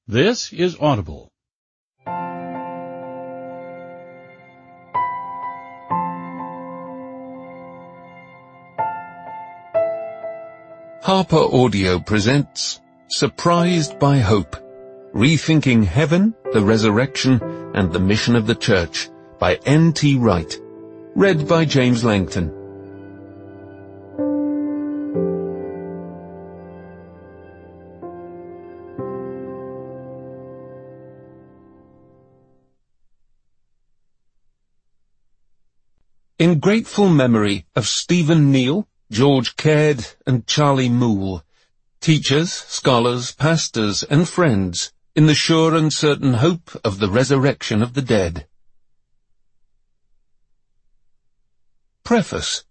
This is Audible. Harper Audio presents Surprised by Hope, Rethinking Heaven, the Resurrection, and the Mission of the Church by N.T. Wright. Read by James Langton. In grateful memory of Stephen Neal, George Caird, and Charlie Moule, teachers, scholars, pastors, and friends, in the sure and certain hope of the resurrection of the dead. Preface.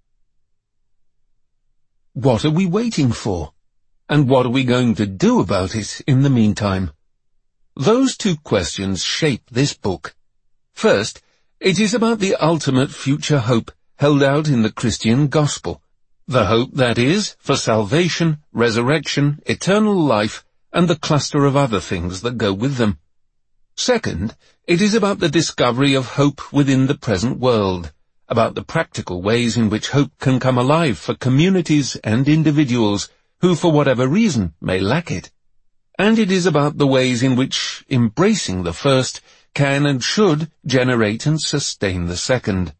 What are we waiting for? And what are we going to do about it in the meantime? Those two questions shape this book. First, it is about the ultimate future hope held out in the Christian gospel. The hope that is for salvation, resurrection, eternal life, and the cluster of other things that go with them. Second, it is about the discovery of hope within the present world, about the practical ways in which hope can come alive for communities and individuals who for whatever reason may lack it. And it is about the ways in which embracing the first can and should generate and sustain the second.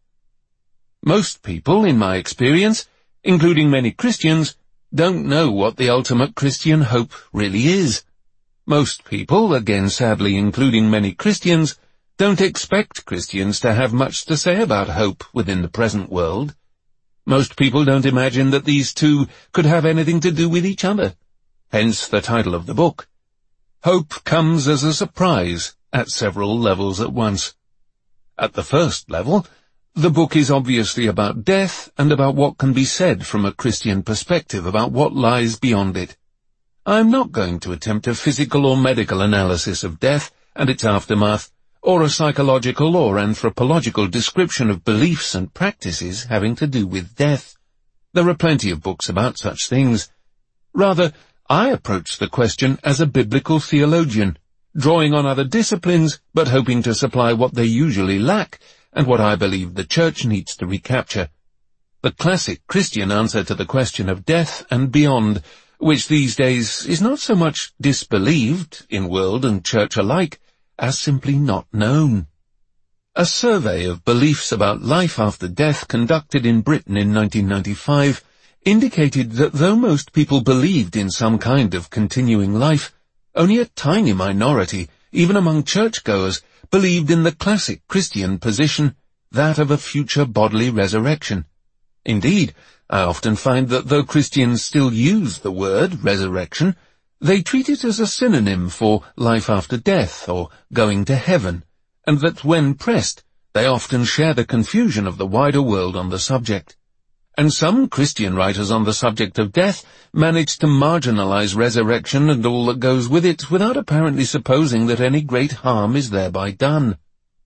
Most people, in my experience, including many Christians, don't know what the ultimate Christian hope really is. Most people, again sadly including many Christians, don't expect Christians to have much to say about hope within the present world. Most people don't imagine that these two could have anything to do with each other. Hence the title of the book. Hope comes as a surprise at several levels at once. At the first level, the book is obviously about death and about what can be said from a Christian perspective about what lies beyond it. I am not going to attempt a physical or medical analysis of death and its aftermath, or a psychological or anthropological description of beliefs and practices having to do with death. There are plenty of books about such things. Rather, I approach the question as a biblical theologian, drawing on other disciplines but hoping to supply what they usually lack and what I believe the church needs to recapture. The classic Christian answer to the question of death and beyond, which these days is not so much disbelieved in world and church alike, as simply not known. A survey of beliefs about life after death conducted in Britain in 1995 indicated that though most people believed in some kind of continuing life, only a tiny minority, even among churchgoers, believed in the classic Christian position, that of a future bodily resurrection. Indeed, I often find that though Christians still use the word resurrection, they treat it as a synonym for life after death or going to heaven, and that when pressed, they often share the confusion of the wider world on the subject. And some Christian writers on the subject of death manage to marginalize resurrection and all that goes with it without apparently supposing that any great harm is thereby done.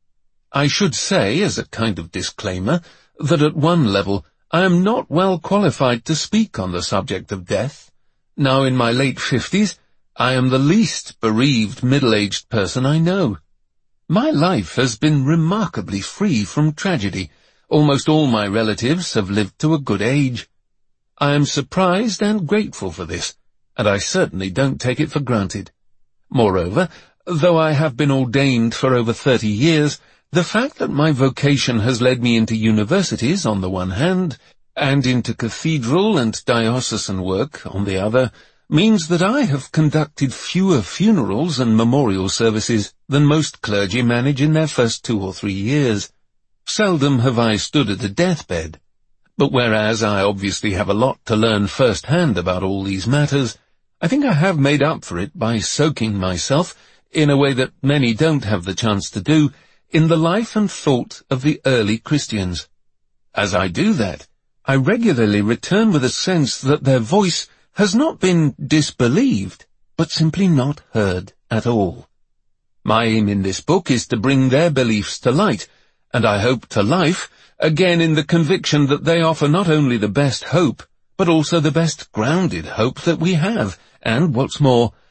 I should say, as a kind of disclaimer, that at one level I am not well qualified to speak on the subject of death. Now in my late 50s, I am the least bereaved middle-aged person I know. My life has been remarkably free from tragedy. Almost all my relatives have lived to a good age. I am surprised and grateful for this, and I certainly don't take it for granted. Moreover, though I have been ordained for over 30 years, the fact that my vocation has led me into universities on the one hand, and into cathedral and diocesan work on the other, means that I have conducted fewer funerals and memorial services than most clergy manage in their first 2 or 3 years. Seldom have I stood at a deathbed, but whereas I obviously have a lot to learn firsthand about all these matters, I think I have made up for it by soaking myself, in a way that many don't have the chance to do, in the life and thought of the early Christians. As I do that, I regularly return with a sense that their voice has not been disbelieved, but simply not heard at all. My aim in this book is to bring their beliefs to light, and I hope to life, again in the conviction that they offer not only the best hope, but also the best grounded hope that we have, and, what's more,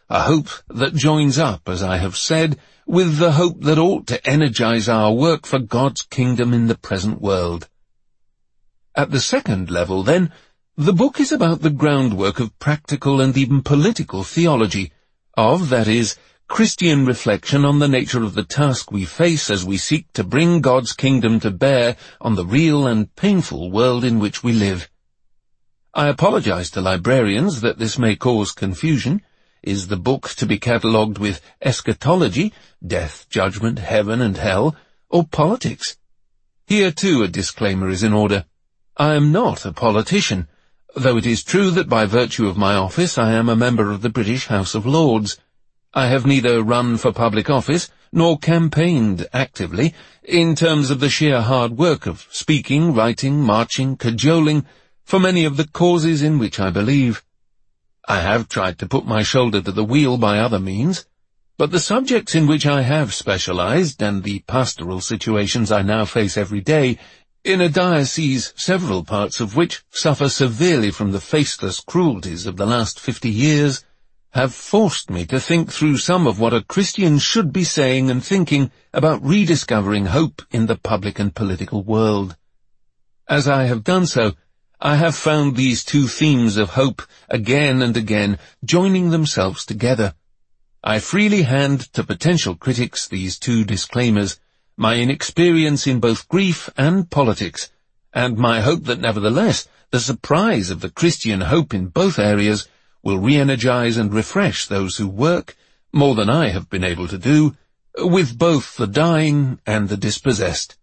a hope that joins up, as I have said, with the hope that ought to energize our work for God's kingdom in the present world. At the second level, then, the book is about the groundwork of practical and even political theology, that is, Christian reflection on the nature of the task we face as we seek to bring God's kingdom to bear on the real and painful world in which we live. I apologize to librarians that this may cause confusion. Is the book to be catalogued with eschatology, death, judgment, heaven and hell, or politics? Here too a disclaimer is in order. I am not a politician, though it is true that by virtue of my office I am a member of the British House of Lords. I have neither run for public office nor campaigned actively in terms of the sheer hard work of speaking, writing, marching, cajoling for many of the causes in which I believe. I have tried to put my shoulder to the wheel by other means, but the subjects in which I have specialized and the pastoral situations I now face every day in a diocese several parts of which suffer severely from the faceless cruelties of the last 50 years have forced me to think through some of what a Christian should be saying and thinking about rediscovering hope in the public and political world. As I have done so, I have found these two themes of hope again and again joining themselves together. I freely hand to potential critics these two disclaimers, my inexperience in both grief and politics, and my hope that nevertheless the surprise of the Christian hope in both areas will re-energize and refresh those who work, more than I have been able to do, with both the dying and the dispossessed.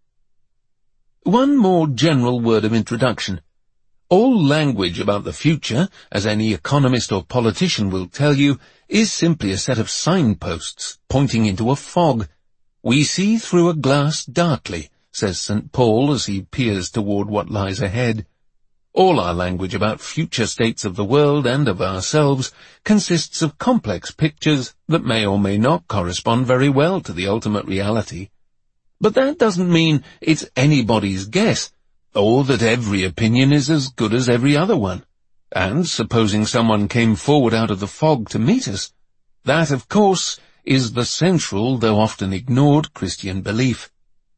One more general word of introduction. All language about the future, as any economist or politician will tell you, is simply a set of signposts pointing into a fog. We see through a glass darkly, says St. Paul as he peers toward what lies ahead. All our language about future states of the world and of ourselves consists of complex pictures that may or may not correspond very well to the ultimate reality. But that doesn't mean it's anybody's guess, or that every opinion is as good as every other one. And supposing someone came forward out of the fog to meet us, that, of course, is the central, though often ignored, Christian belief.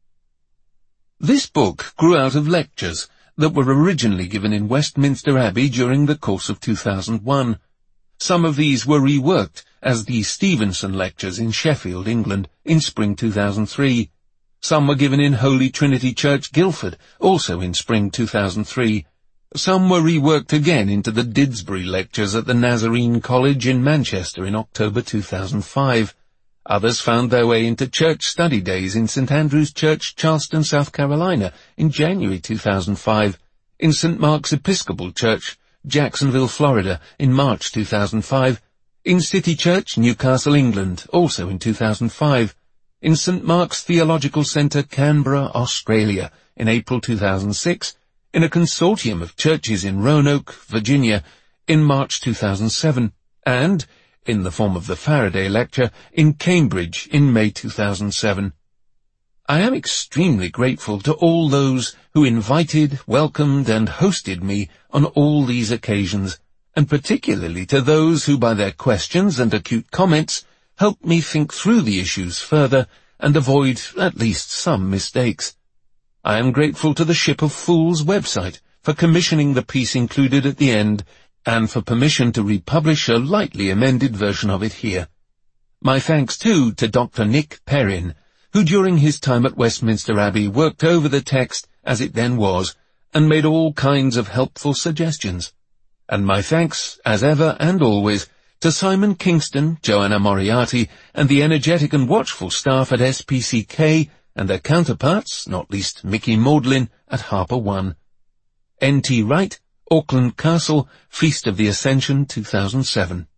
This book grew out of lectures that were originally given in Westminster Abbey during the course of 2001. Some of these were reworked as the Stevenson Lectures in Sheffield, England, in spring 2003. Some were given in Holy Trinity Church, Guildford, also in spring 2003. Some were reworked again into the Didsbury Lectures at the Nazarene College in Manchester in October 2005. Others found their way into Church Study Days in St. Andrew's Church, Charleston, South Carolina, in January 2005, in St. Mark's Episcopal Church, Jacksonville, Florida, in March 2005, in City Church, Newcastle, England, also in 2005, in St. Mark's Theological Centre, Canberra, Australia, in April 2006, in a consortium of churches in Roanoke, Virginia, in March 2007, and, in the form of the Faraday Lecture, in Cambridge in May 2007. I am extremely grateful to all those who invited, welcomed and hosted me on all these occasions, and particularly to those who by their questions and acute comments helped me think through the issues further and avoid at least some mistakes. I am grateful to the Ship of Fools website for commissioning the piece included at the end and for permission to republish a lightly amended version of it here. My thanks too to Dr. Nick Perrin, who during his time at Westminster Abbey worked over the text as it then was and made all kinds of helpful suggestions. And my thanks, as ever and always, to Simon Kingston, Joanna Moriarty, and the energetic and watchful staff at SPCK and their counterparts, not least Mickey Maudlin at Harper One. N.T. Wright, Auckland Castle, Feast of the Ascension 2007.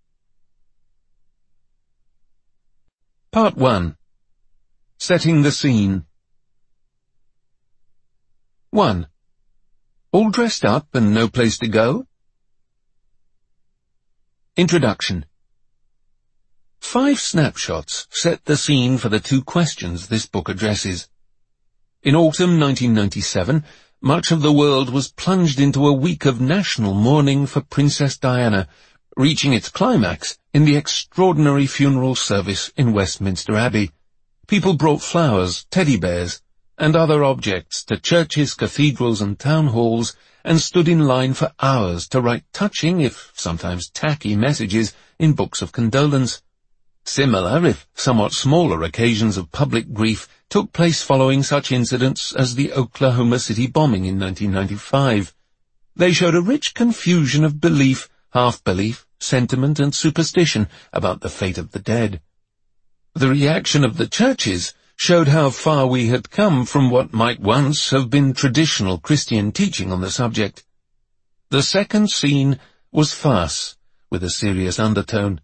Part 1. Setting the Scene. 1. All dressed up and no place to go? Introduction. 5 snapshots set the scene for the 2 questions this book addresses. In autumn 1997, much of the world was plunged into a week of national mourning for Princess Diana, reaching its climax in the extraordinary funeral service in Westminster Abbey. People brought flowers, teddy bears, and other objects to churches, cathedrals, and town halls, and stood in line for hours to write touching, if sometimes tacky, messages in books of condolence. Similar, if somewhat smaller, occasions of public grief took place following such incidents as the Oklahoma City bombing in 1995. They showed a rich confusion of belief, half-belief, sentiment, and superstition about the fate of the dead. The reaction of the churches showed how far we had come from what might once have been traditional Christian teaching on the subject. The second scene was farce, with a serious undertone.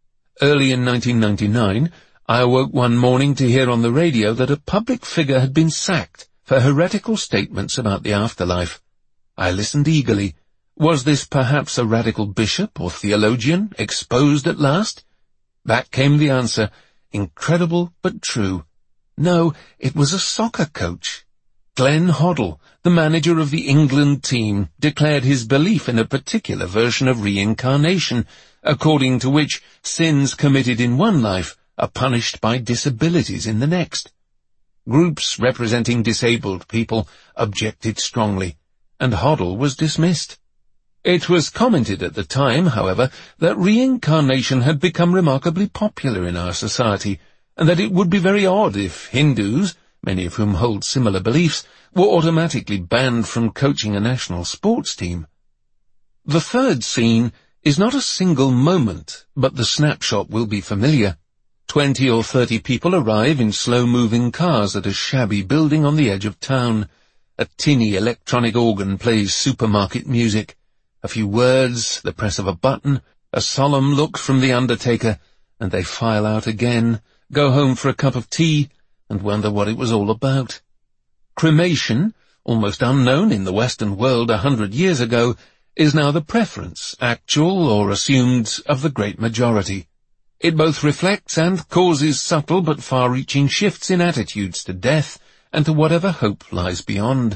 Early in 1999, I awoke one morning to hear on the radio that a public figure had been sacked for heretical statements about the afterlife. I listened eagerly. Was this perhaps a radical bishop or theologian, exposed at last? Back came the answer, incredible but true. No, it was a soccer coach. Glenn Hoddle, the manager of the England team, declared his belief in a particular version of reincarnation, according to which sins committed in one life are punished by disabilities in the next. Groups representing disabled people objected strongly, and Hoddle was dismissed. It was commented at the time, however, that reincarnation had become remarkably popular in our society, and that it would be very odd if Hindus, many of whom hold similar beliefs, were automatically banned from coaching a national sports team. The third scene is not a single moment, but the snapshot will be familiar. 20 or 30 people arrive in slow-moving cars at a shabby building on the edge of town. A tinny electronic organ plays supermarket music. A few words, the press of a button, a solemn look from the undertaker, and they file out again, go home for a cup of tea, and wonder what it was all about. Cremation, almost unknown in the Western world 100 years ago, is now the preference, actual or assumed, of the great majority. It both reflects and causes subtle but far-reaching shifts in attitudes to death and to whatever hope lies beyond.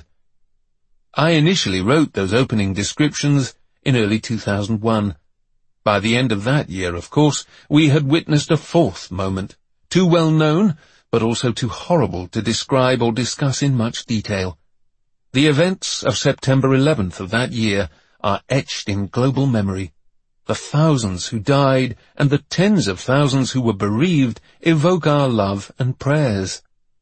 I initially wrote those opening descriptions in early 2001. By the end of that year, of course, we had witnessed a fourth moment, too well known, but also too horrible to describe or discuss in much detail. The events of September 11th of that year are etched in global memory. The thousands who died and the tens of thousands who were bereaved evoke our love and prayers.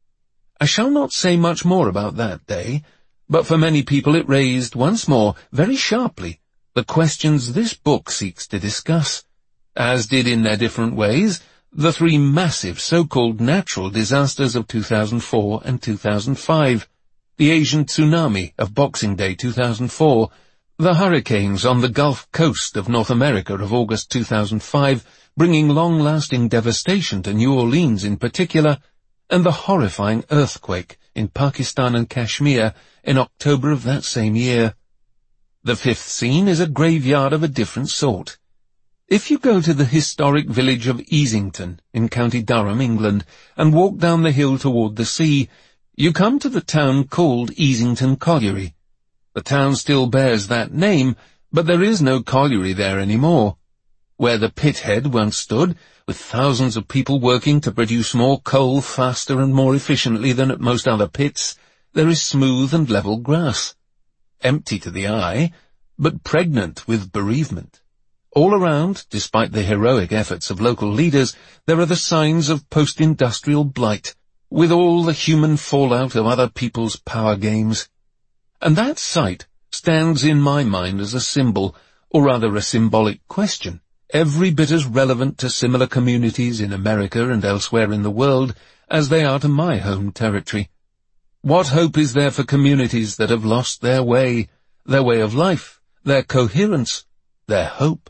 I shall not say much more about that day, but for many people it raised once more, very sharply, the questions this book seeks to discuss, as did in their different ways the three massive so-called natural disasters of 2004 and 2005, the Asian tsunami of Boxing Day 2004, the hurricanes on the Gulf Coast of North America of August 2005, bringing long-lasting devastation to New Orleans in particular, and the horrifying earthquake in Pakistan and Kashmir in October of that same year. The fifth scene is a graveyard of a different sort. If you go to the historic village of Easington in County Durham, England, and walk down the hill toward the sea, you come to the town called Easington Colliery. The town still bears that name, but there is no colliery there anymore. Where the pit head once stood, with thousands of people working to produce more coal faster and more efficiently than at most other pits, there is smooth and level grass. Empty to the eye, but pregnant with bereavement. All around, despite the heroic efforts of local leaders, there are the signs of post-industrial blight, with all the human fallout of other people's power games. And that sight stands in my mind as a symbol, or rather a symbolic question, every bit as relevant to similar communities in America and elsewhere in the world as they are to my home territory. What hope is there for communities that have lost their way of life, their coherence, their hope?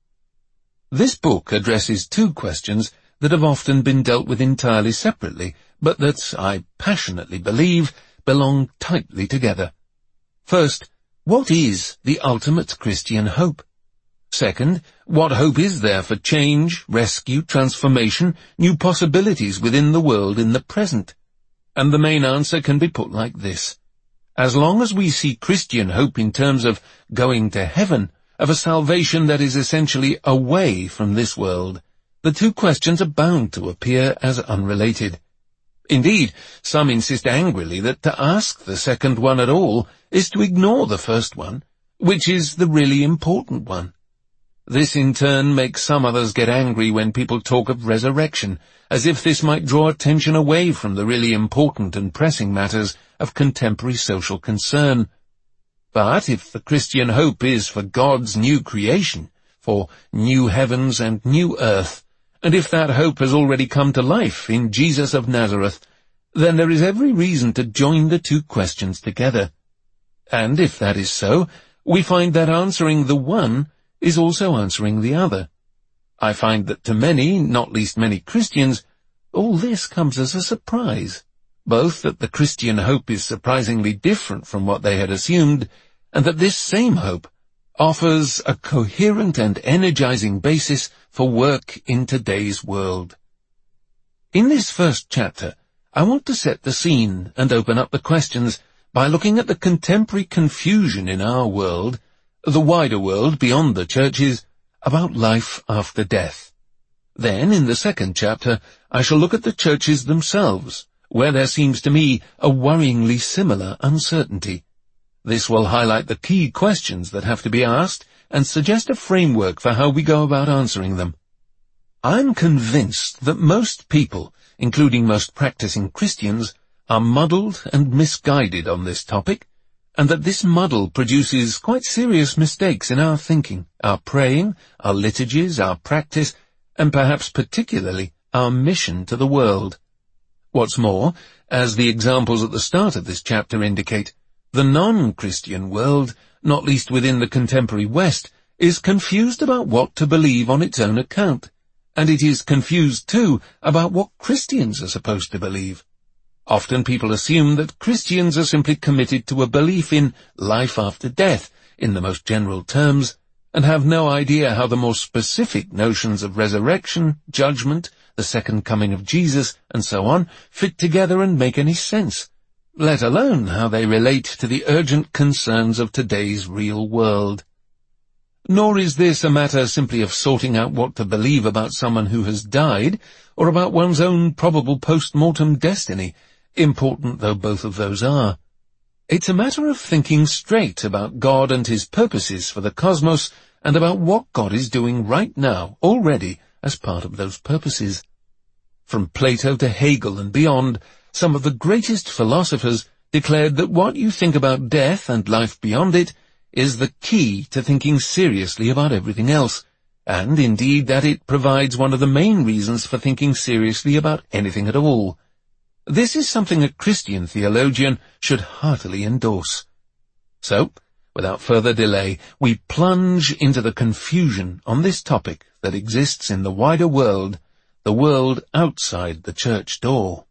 This book addresses two questions that have often been dealt with entirely separately, but that, I passionately believe, belong tightly together. First, what is the ultimate Christian hope? Second, what hope is there for change, rescue, transformation, new possibilities within the world in the present? And the main answer can be put like this. As long as we see Christian hope in terms of going to heaven, of a salvation that is essentially away from this world, the two questions are bound to appear as unrelated. Indeed, some insist angrily that to ask the second one at all is to ignore the first one, which is the really important one. This in turn makes some others get angry when people talk of resurrection, as if this might draw attention away from the really important and pressing matters of contemporary social concern. But if the Christian hope is for God's new creation, for new heavens and new earth, and if that hope has already come to life in Jesus of Nazareth, then there is every reason to join the two questions together. And if that is so, we find that answering the one is also answering the other. I find that to many, not least many Christians, all this comes as a surprise, both that the Christian hope is surprisingly different from what they had assumed, and that this same hope offers a coherent and energizing basis for work in today's world. In this first chapter, I want to set the scene and open up the questions by looking at the contemporary confusion in our world, the wider world beyond the churches, about life after death. Then, in the second chapter, I shall look at the churches themselves, where there seems to me a worryingly similar uncertainty. This will highlight the key questions that have to be asked and suggest a framework for how we go about answering them. I'm convinced that most people, including most practicing Christians, are muddled and misguided on this topic, and that this muddle produces quite serious mistakes in our thinking, our praying, our liturgies, our practice, and perhaps particularly our mission to the world. What's more, as the examples at the start of this chapter indicate, the non-Christian world, not least within the contemporary West, is confused about what to believe on its own account, and it is confused too about what Christians are supposed to believe. Often people assume that Christians are simply committed to a belief in life after death, in the most general terms, and have no idea how the more specific notions of resurrection, judgment, the second coming of Jesus, and so on, fit together and make any sense, let alone how they relate to the urgent concerns of today's real world. Nor is this a matter simply of sorting out what to believe about someone who has died, or about one's own probable post-mortem destiny, important though both of those are. It's a matter of thinking straight about God and his purposes for the cosmos, and about what God is doing right now, already, as part of those purposes. From Plato to Hegel and beyond, some of the greatest philosophers declared that what you think about death and life beyond it is the key to thinking seriously about everything else, and indeed that it provides one of the main reasons for thinking seriously about anything at all. This is something a Christian theologian should heartily endorse. So, without further delay, we plunge into the confusion on this topic that exists in the wider world, the world outside the church door.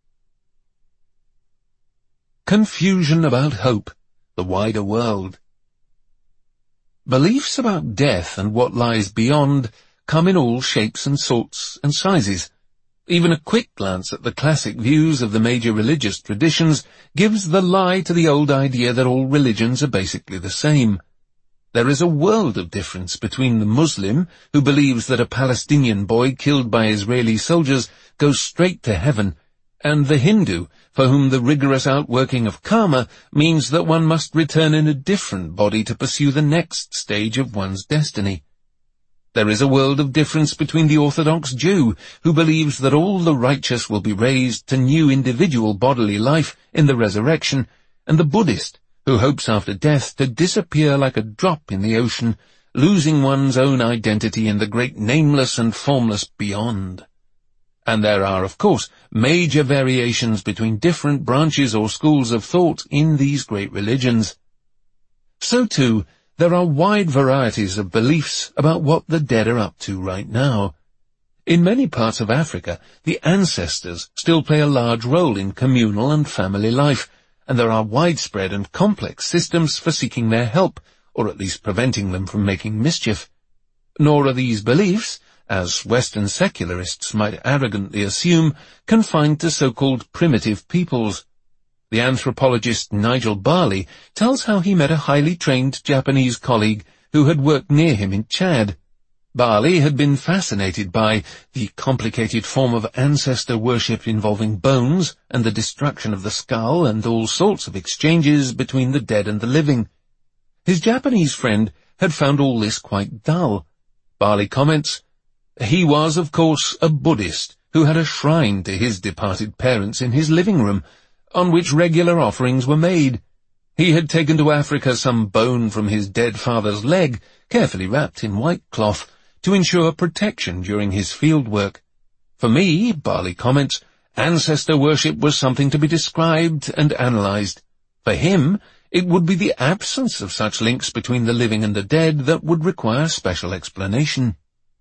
Confusion about hope, the wider world. Beliefs about death and what lies beyond come in all shapes and sorts and sizes. Even a quick glance at the classic views of the major religious traditions gives the lie to the old idea that all religions are basically the same. There is a world of difference between the Muslim, who believes that a Palestinian boy killed by Israeli soldiers goes straight to heaven, and the Hindu, for whom the rigorous outworking of karma means that one must return in a different body to pursue the next stage of one's destiny. There is a world of difference between the Orthodox Jew, who believes that all the righteous will be raised to new individual bodily life in the resurrection, and the Buddhist, who hopes after death to disappear like a drop in the ocean, losing one's own identity in the great nameless and formless beyond. And there are, of course, major variations between different branches or schools of thought in these great religions. So too, there are wide varieties of beliefs about what the dead are up to right now. In many parts of Africa, the ancestors still play a large role in communal and family life, and there are widespread and complex systems for seeking their help, or at least preventing them from making mischief. Nor are these beliefs, as Western secularists might arrogantly assume, confined to so-called primitive peoples. The anthropologist Nigel Barley tells how he met a highly trained Japanese colleague who had worked near him in Chad. Bali had been fascinated by the complicated form of ancestor worship involving bones and the destruction of the skull and all sorts of exchanges between the dead and the living. His Japanese friend had found all this quite dull. Bali comments, "He was, of course, a Buddhist who had a shrine to his departed parents in his living room, on which regular offerings were made. He had taken to Africa some bone from his dead father's leg, carefully wrapped in white cloth, to ensure protection during his field work. For me," Bali comments, "ancestor worship was something to be described and analyzed. For him, it would be the absence of such links between the living and the dead that would require special explanation."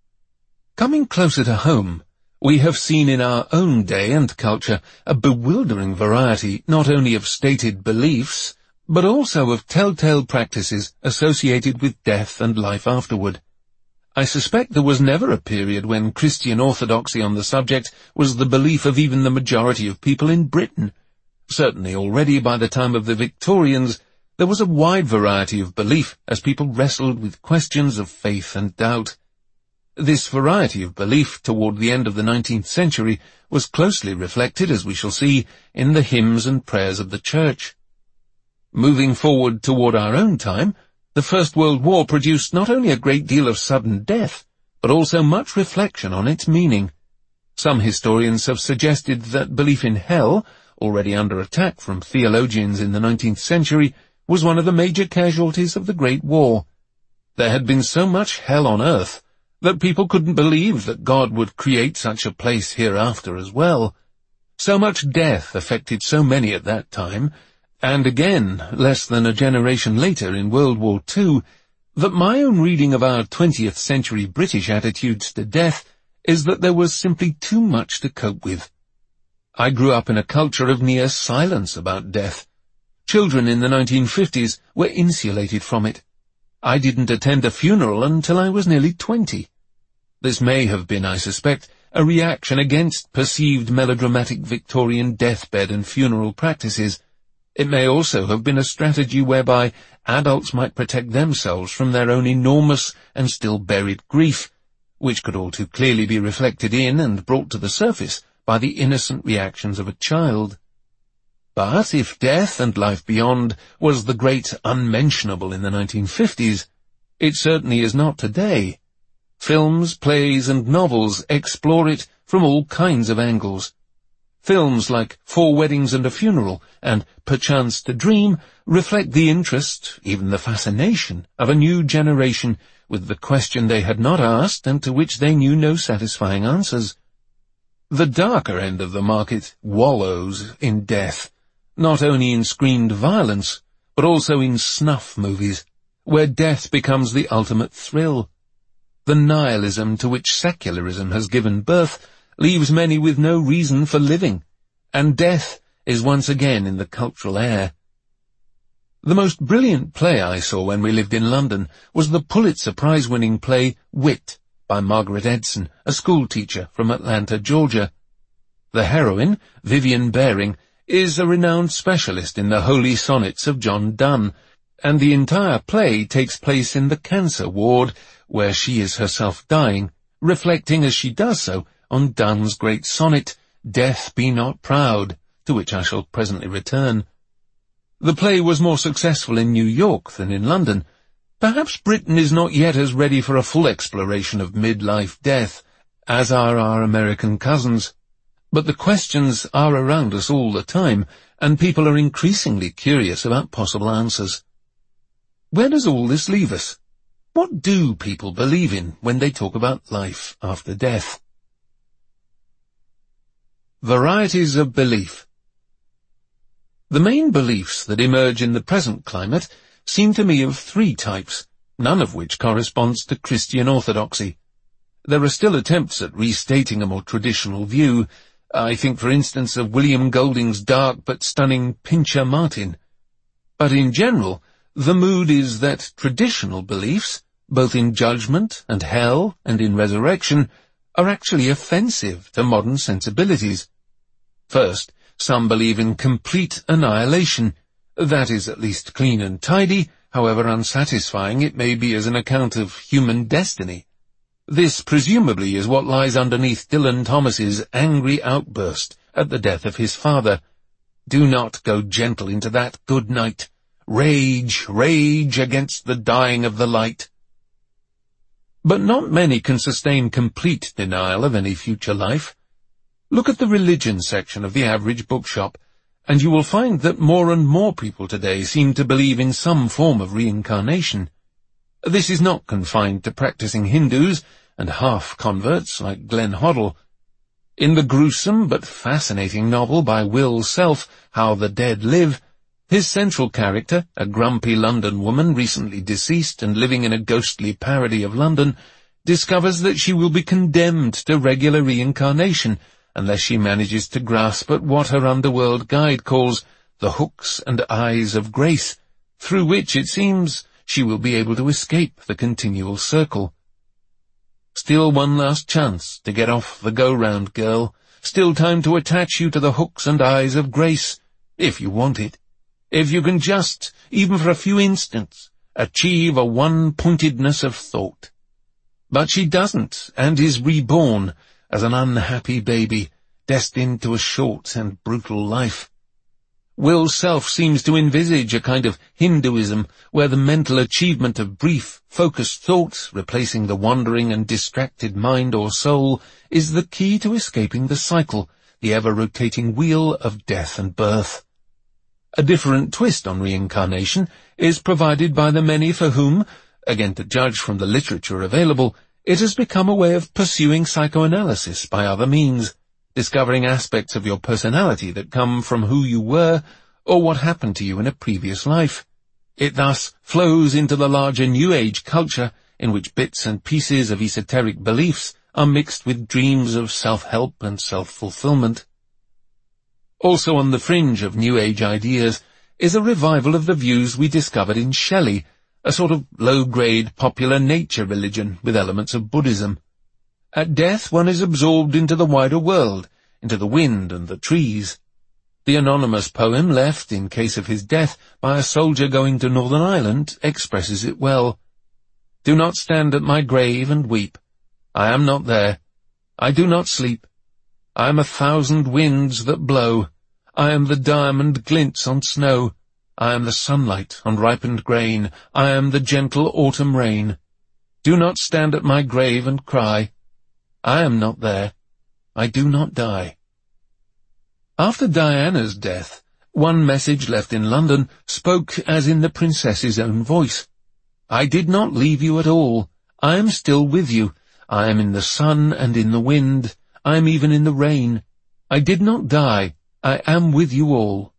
Coming closer to home, we have seen in our own day and culture a bewildering variety not only of stated beliefs, but also of telltale practices associated with death and life afterward. I suspect there was never a period when Christian orthodoxy on the subject was the belief of even the majority of people in Britain. Certainly already by the time of the Victorians, there was a wide variety of belief as people wrestled with questions of faith and doubt. This variety of belief toward the end of the 19th century was closely reflected, as we shall see, in the hymns and prayers of the Church. Moving forward toward our own time, the First World War produced not only a great deal of sudden death, but also much reflection on its meaning. Some historians have suggested that belief in hell, already under attack from theologians in the 19th century, was one of the major casualties of the Great War. There had been so much hell on earth that people couldn't believe that God would create such a place hereafter as well. So much death affected so many at that time, and again, less than a generation later in World War II, that my own reading of our 20th century British attitudes to death is that there was simply too much to cope with. I grew up in a culture of near silence about death. Children in the 1950s were insulated from it. I didn't attend a funeral until I was nearly 20. This may have been, I suspect, a reaction against perceived melodramatic Victorian deathbed and funeral practices. It may also have been a strategy whereby adults might protect themselves from their own enormous and still buried grief, which could all too clearly be reflected in and brought to the surface by the innocent reactions of a child. But if death and life beyond was the great unmentionable in the 1950s, it certainly is not today. Films, plays, and novels explore it from all kinds of angles. Films like 4 Weddings and a Funeral and Perchance to Dream reflect the interest, even the fascination, of a new generation with the question they had not asked and to which they knew no satisfying answers. The darker end of the market wallows in death, not only in screened violence, but also in snuff movies, where death becomes the ultimate thrill. The nihilism to which secularism has given birth leaves many with no reason for living, and death is once again in the cultural air. The most brilliant play I saw when we lived in London was the Pulitzer Prize-winning play Wit by Margaret Edson, a schoolteacher from Atlanta, Georgia. The heroine, Vivian Baring, is a renowned specialist in the holy sonnets of John Donne, and the entire play takes place in the cancer ward, where she is herself dying, reflecting as she does so on Donne's great sonnet, Death Be Not Proud, to which I shall presently return. The play was more successful in New York than in London. Perhaps Britain is not yet as ready for a full exploration of midlife death as are our American cousins, but the questions are around us all the time, and people are increasingly curious about possible answers. Where does all this leave us? What do people believe in when they talk about life after death? Varieties of belief. The main beliefs that emerge in the present climate seem to me of 3 types, none of which corresponds to Christian orthodoxy. There are still attempts at restating a more traditional view. I think, for instance, of William Golding's dark but stunning Pincher Martin. But in general, the mood is that traditional beliefs, both in judgment and hell and in resurrection, are actually offensive to modern sensibilities. First, some believe in complete annihilation. That is at least clean and tidy, however unsatisfying it may be as an account of human destiny. This presumably is what lies underneath Dylan Thomas's angry outburst at the death of his father. Do not go gentle into that good night. Rage, rage against the dying of the light. But not many can sustain complete denial of any future life. Look at the religion section of the average bookshop, and you will find that more and more people today seem to believe in some form of reincarnation. This is not confined to practicing Hindus and half-converts like Glenn Hoddle. In the gruesome but fascinating novel by Will Self, How the Dead Live, his central character, a grumpy London woman recently deceased and living in a ghostly parody of London, discovers that she will be condemned to regular reincarnation unless she manages to grasp at what her underworld guide calls the hooks and eyes of grace, through which, it seems, she will be able to escape the continual circle. Still one last chance to get off the go-round, girl. Still time to attach you to the hooks and eyes of grace, if you want it. If you can just, even for a few instants, achieve a one-pointedness of thought. But she doesn't, and is reborn as an unhappy baby, destined to a short and brutal life. Will Self seems to envisage a kind of Hinduism where the mental achievement of brief, focused thought, replacing the wandering and distracted mind or soul, is the key to escaping the cycle, the ever-rotating wheel of death and birth. A different twist on reincarnation is provided by the many for whom, again to judge from the literature available, it has become a way of pursuing psychoanalysis by other means, discovering aspects of your personality that come from who you were or what happened to you in a previous life. It thus flows into the larger New Age culture in which bits and pieces of esoteric beliefs are mixed with dreams of self-help and self-fulfillment. Also on the fringe of New Age ideas is a revival of the views we discovered in Shelley, a sort of low-grade popular nature religion with elements of Buddhism. At death one is absorbed into the wider world, into the wind and the trees. The anonymous poem left in case of his death by a soldier going to Northern Ireland expresses it well. Do not stand at my grave and weep. I am not there. I do not sleep. I am 1,000 winds that blow. I am the diamond glints on snow. I am the sunlight on ripened grain. I am the gentle autumn rain. Do not stand at my grave and cry. I am not there. I do not die. After Diana's death, one message left in London spoke as in the princess's own voice. I did not leave you at all. I am still with you. I am in the sun and in the wind. I am even in the rain. I did not die. I am with you all.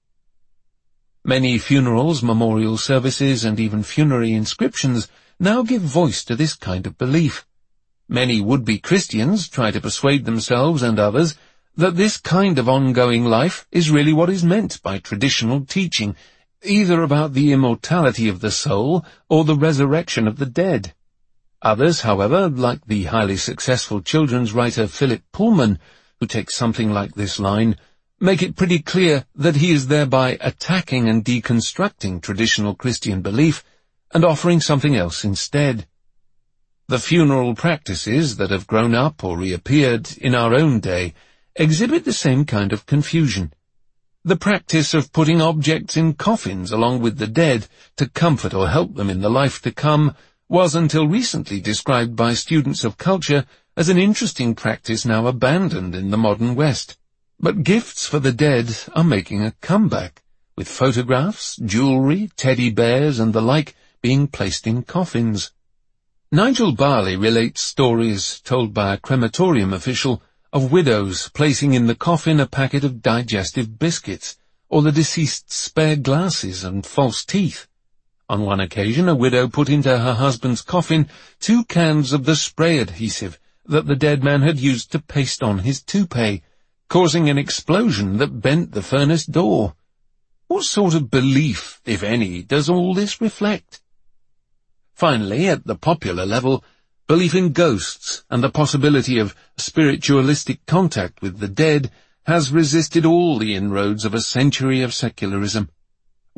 Many funerals, memorial services, and even funerary inscriptions now give voice to this kind of belief. Many would-be Christians try to persuade themselves and others that this kind of ongoing life is really what is meant by traditional teaching, either about the immortality of the soul or the resurrection of the dead. Others, however, like the highly successful children's writer Philip Pullman, who takes something like this line, make it pretty clear that he is thereby attacking and deconstructing traditional Christian belief and offering something else instead. The funeral practices that have grown up or reappeared in our own day exhibit the same kind of confusion. The practice of putting objects in coffins along with the dead to comfort or help them in the life to come was until recently described by students of culture as an interesting practice now abandoned in the modern West. But gifts for the dead are making a comeback, with photographs, jewelry, teddy bears and the like being placed in coffins. Nigel Barley relates stories told by a crematorium official of widows placing in the coffin a packet of digestive biscuits, or the deceased's spare glasses and false teeth. On one occasion, a widow put into her husband's coffin 2 cans of the spray adhesive that the dead man had used to paste on his toupee, causing an explosion that bent the furnace door. What sort of belief, if any, does all this reflect? Finally, at the popular level, belief in ghosts and the possibility of spiritualistic contact with the dead has resisted all the inroads of a century of secularism.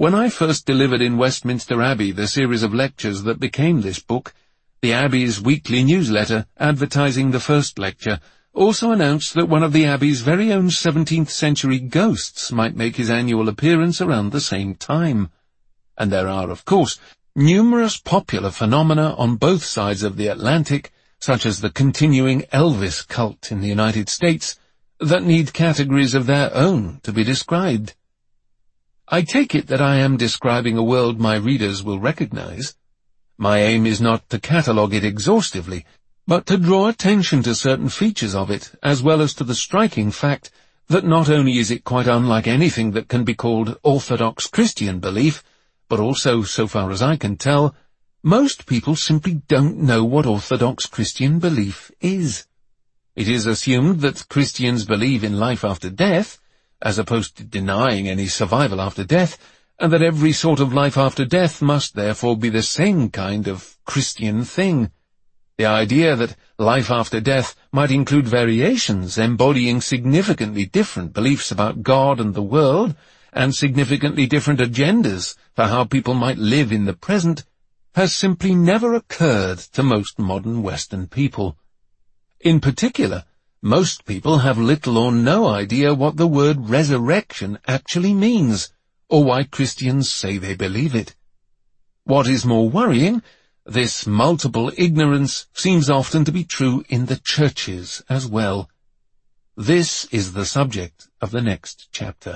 When I first delivered in Westminster Abbey the series of lectures that became this book, the Abbey's weekly newsletter, advertising the first lecture, also announced that one of the Abbey's very own 17th century ghosts might make his annual appearance around the same time. And there are, of course, numerous popular phenomena on both sides of the Atlantic, such as the continuing Elvis cult in the United States, that need categories of their own to be described. I take it that I am describing a world my readers will recognize. My aim is not to catalogue it exhaustively, but to draw attention to certain features of it, as well as to the striking fact that not only is it quite unlike anything that can be called Orthodox Christian belief, but also, so far as I can tell, most people simply don't know what Orthodox Christian belief is. It is assumed that Christians believe in life after death, as opposed to denying any survival after death, and that every sort of life after death must therefore be the same kind of Christian thing. The idea that life after death might include variations embodying significantly different beliefs about God and the world, and significantly different agendas for how people might live in the present, has simply never occurred to most modern Western people. In particular, most people have little or no idea what the word resurrection actually means, or why Christians say they believe it. What is more worrying, this multiple ignorance seems often to be true in the churches as well. This is the subject of the next chapter.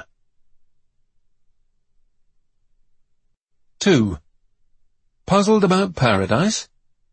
2. Puzzled about paradise?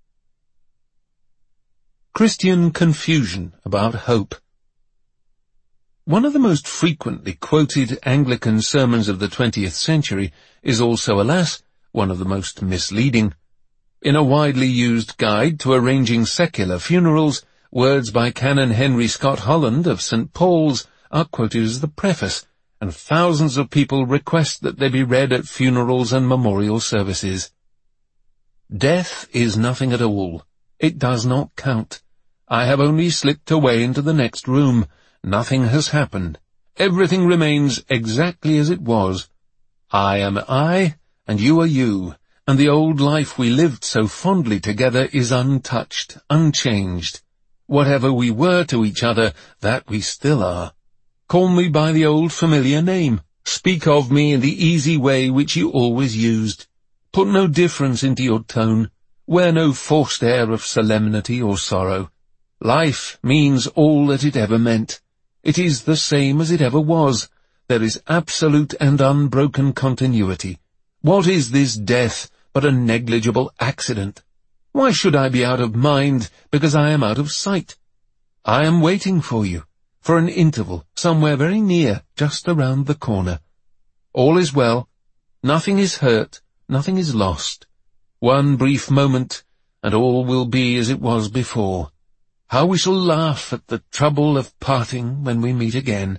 Christian confusion about hope. One of the most frequently quoted Anglican sermons of the 20th century is also, alas, one of the most misleading. In a widely used guide to arranging secular funerals, words by Canon Henry Scott Holland of St. Paul's are quoted as the preface, and thousands of people request that they be read at funerals and memorial services. Death is nothing at all. It does not count. I have only slipped away into the next room. Nothing has happened. Everything remains exactly as it was. I am I, and you are you, and the old life we lived so fondly together is untouched, unchanged. Whatever we were to each other, that we still are. Call me by the old familiar name. Speak of me in the easy way which you always used. Put no difference into your tone. Wear no forced air of solemnity or sorrow. Life means all that it ever meant. It is the same as it ever was. There is absolute and unbroken continuity. What is this death but a negligible accident? Why should I be out of mind because I am out of sight? I am waiting for you, for an interval, somewhere very near, just around the corner. All is well. Nothing is hurt. Nothing is lost. One brief moment, and all will be as it was before. How we shall laugh at the trouble of parting when we meet again.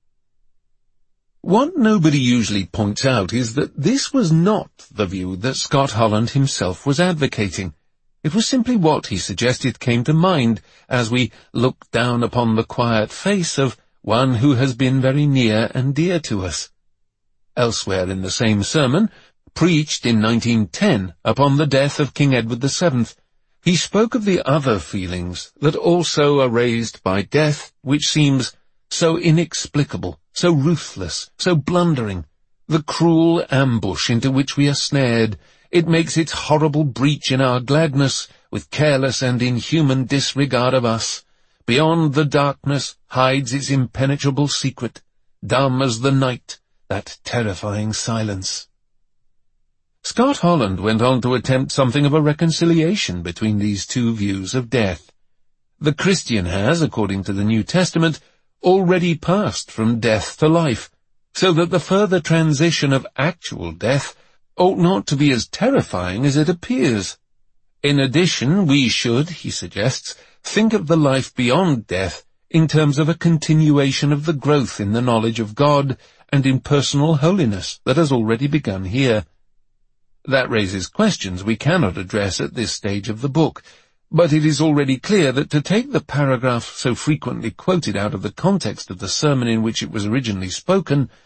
What nobody usually points out is that this was not the view that Scott Holland himself was advocating. It was simply what he suggested came to mind as we looked down upon the quiet face of one who has been very near and dear to us. Elsewhere in the same sermon, preached in 1910 upon the death of King Edward VII, he spoke of the other feelings that also are raised by death, which seems so inexplicable, so ruthless, so blundering, the cruel ambush into which we are snared. It makes its horrible breach in our gladness with careless and inhuman disregard of us. Beyond the darkness hides its impenetrable secret, dumb as the night, that terrifying silence. Scott Holland went on to attempt something of a reconciliation between these two views of death. The Christian has, according to the New Testament, already passed from death to life, so that the further transition of actual death ought not to be as terrifying as it appears. In addition, we should, he suggests, think of the life beyond death in terms of a continuation of the growth in the knowledge of God and in personal holiness that has already begun here. That raises questions we cannot address at this stage of the book, but it is already clear that to take the paragraph so frequently quoted out of the context of the sermon in which it was originally spoken,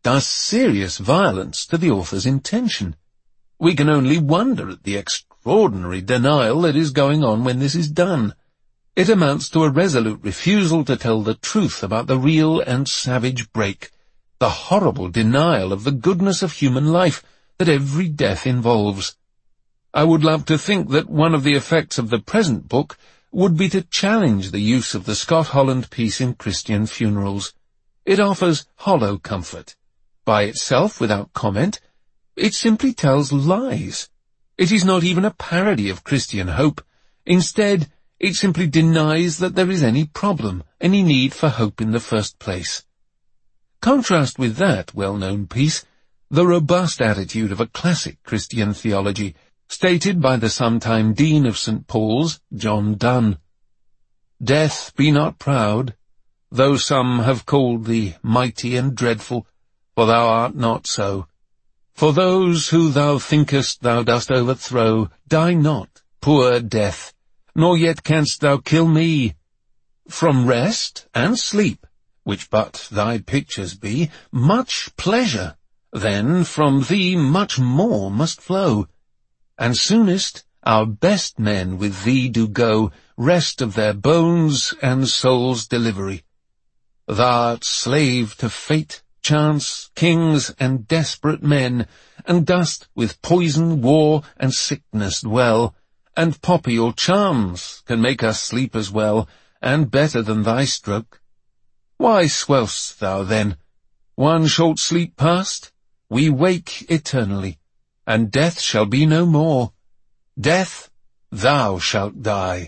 does serious violence to the author's intention. We can only wonder at the extraordinary denial that is going on when this is done. It amounts to a resolute refusal to tell the truth about the real and savage break, the horrible denial of the goodness of human life that every death involves. I would love to think that one of the effects of the present book would be to challenge the use of the Scott Holland piece in Christian funerals. It offers hollow comfort. By itself, without comment, it simply tells lies. It is not even a parody of Christian hope. Instead, it simply denies that there is any problem, any need for hope in the first place. Contrast with that well-known piece the robust attitude of a classic Christian theology, stated by the sometime Dean of St. Paul's, John Donne. Death, be not proud, though some have called thee mighty and dreadful, for thou art not so. For those who thou thinkest thou dost overthrow, die not, poor death, nor yet canst thou kill me. From rest and sleep, which but thy pictures be, much pleasure, then from thee much more must flow. And soonest our best men with thee do go, rest of their bones and souls' delivery. Thou'rt slave to fate, chance, kings, and desperate men, and dost with poison, war, and sickness dwell, and poppy or charms can make us sleep as well, and better than thy stroke. Why swell'st thou then? One short sleep past, we wake eternally, and death shall be no more. Death, thou shalt die.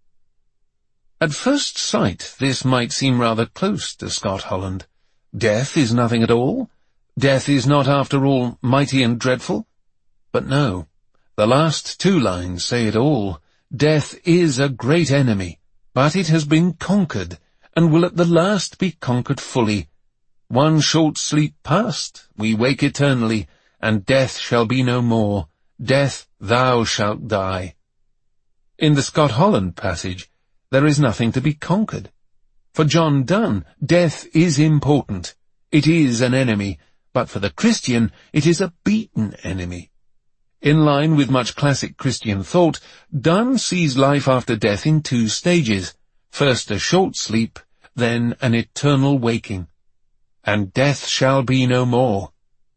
At first sight, this might seem rather close to Scott Holland. Death is nothing at all? Death is not, after all, mighty and dreadful? But no, the last two lines say it all. Death is a great enemy, but it has been conquered, and will at the last be conquered fully. One short sleep past, we wake eternally, and death shall be no more. Death, thou shalt die. In the Scott Holland passage, there is nothing to be conquered. For John Donne, death is important. It is an enemy, but for the Christian, it is a beaten enemy. In line with much classic Christian thought, Donne sees life after death in two stages. First a short sleep, then an eternal waking. And death shall be no more.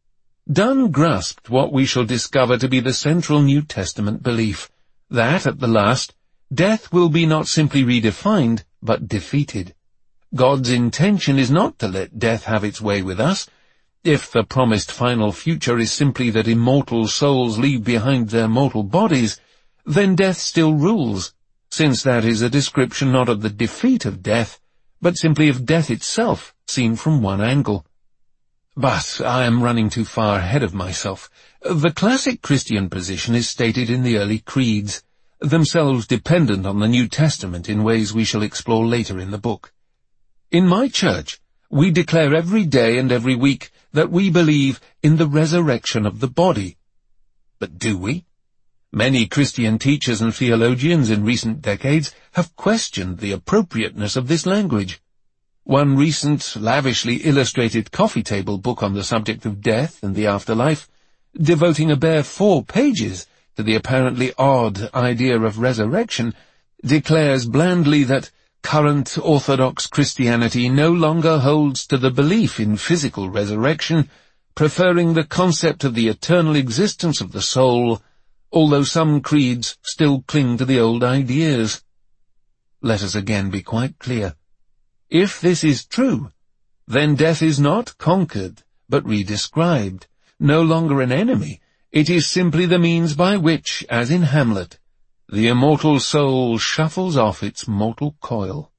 Donne grasped what we shall discover to be the central New Testament belief, that, at the last, death will be not simply redefined, but defeated. God's intention is not to let death have its way with us. If the promised final future is simply that immortal souls leave behind their mortal bodies, then death still rules, since that is a description not of the defeat of death, but simply of death itself, seen from one angle. But I am running too far ahead of myself. The classic Christian position is stated in the early creeds, themselves dependent on the New Testament in ways we shall explore later in the book. In my church, we declare every day and every week that we believe in the resurrection of the body. But do we? Many Christian teachers and theologians in recent decades have questioned the appropriateness of this language. One recent, lavishly illustrated coffee table book on the subject of death and the afterlife, devoting a bare 4 pages to the apparently odd idea of resurrection, declares blandly that current Orthodox Christianity no longer holds to the belief in physical resurrection, preferring the concept of the eternal existence of the soul, although some creeds still cling to the old ideas. Let us again be quite clear. If this is true, then death is not conquered, but redescribed. No longer an enemy, it is simply the means by which, as in Hamlet, the immortal soul shuffles off its mortal coil.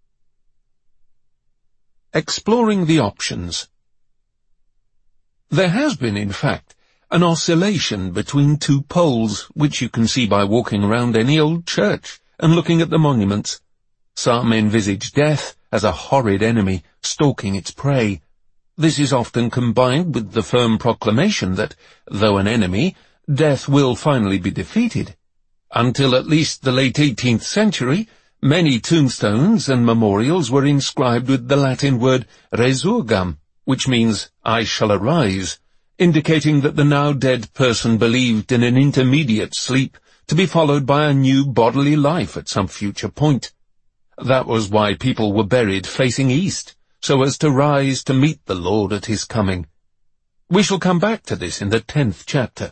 Exploring the options. There has been, in fact, an oscillation between two poles, which you can see by walking around any old church and looking at the monuments. Some envisage death as a horrid enemy stalking its prey. This is often combined with the firm proclamation that, though an enemy, death will finally be defeated. Until at least the late 18th century, many tombstones and memorials were inscribed with the Latin word resurgam, which means I shall arise, indicating that the now dead person believed in an intermediate sleep to be followed by a new bodily life at some future point. That was why people were buried facing east, so as to rise to meet the Lord at his coming. We shall come back to this in the 10th chapter.